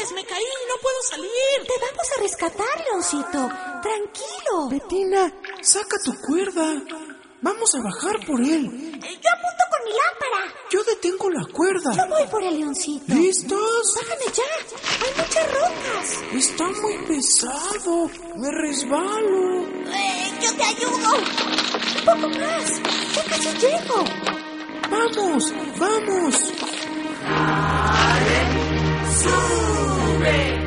ayudes! ¡Me caí! ¡No puedo salir! Te vamos a rescatar, Leoncito. Tranquilo. Betina, saca tu cuerda. Vamos a bajar por él. Yo apunto con mi lámpara. Yo detengo la cuerda. Yo voy por el Leoncito. ¿Listos? Bájame ya. Hay muchas rocas. Está muy pesado. Me resbalo. Yo te ayudo. Un poco más. Ya casi llego. ¡Vamos! ¡Vamos! ¡Sube!